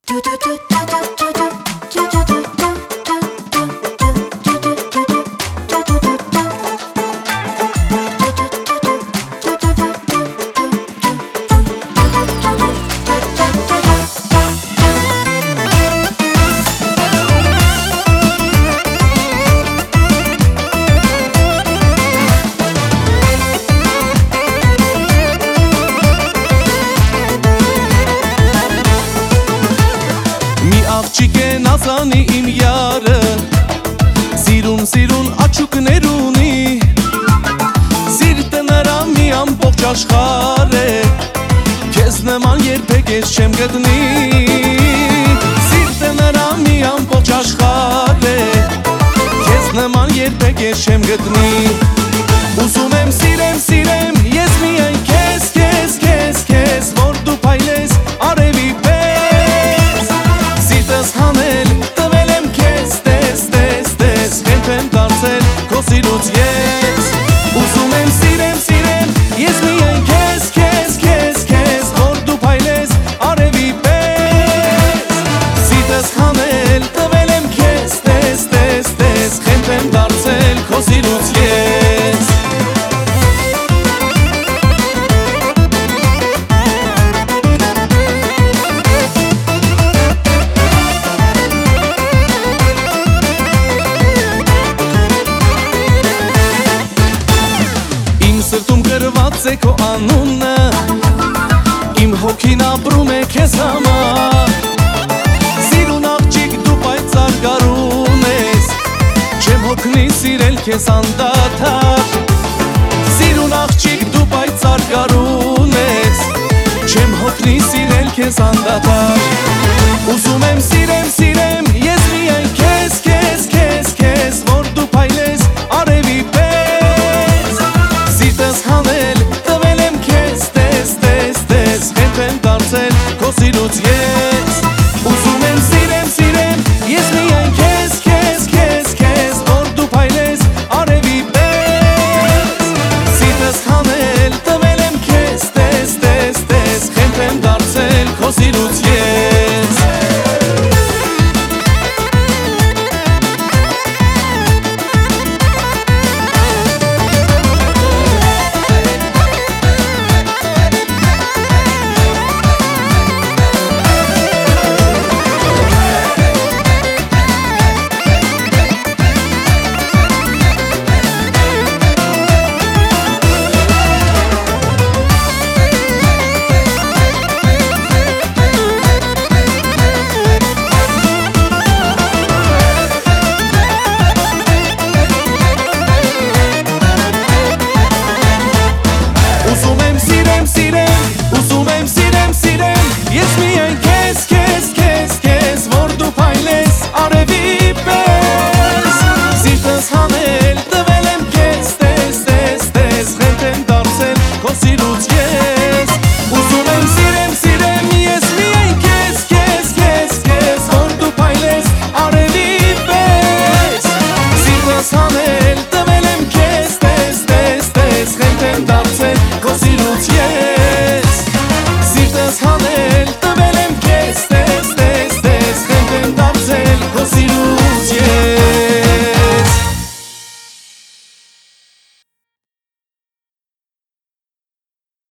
Աղջիկ է նազանի իմ յարը, սիրուն աչուկներ ունի, սիրտը նրա մի ամբողջ աշխարհ է, քեզ նման երբեք ես չեմ գտնի, սիրտը նրա մի ամբողջ աշխարհ է, քեզ նման երբեք ես չեմ գտնի, ուզում եմ սիրեմ ես միայն քեզ, որ դու փայլես արևի պես, սիրտս հանել տվել եմ քեզ, տես, խենթ եմ դարձել քո սիրուց ես, ուզում եմ սիրեմ ես միայն քեզ, որ դու փայլես արևի պես, սիրտս հանել տվել եմ քեզ, տես, խենթ եմ դարձել քո սիրուց ես. Սրտում գրված է քո անունը, իմ հոգին ապրում է քեզ համար, սիրուն աղջիկ դու պայծառ գարուն ես, չեմ հոգնի սիրել քեզ անդադար, սիրուն աղջիկ դու պայծառ գարուն ես, չեմ հոգնի սիրել քեզ անդադար, ուզում եմ սիրեմ ես միայն քեզ, որ դու փայլես արևի պես, սիրտս հանել տվել եմ քեզ, տես, խենթ եմ դարձել քո սիրուց ես.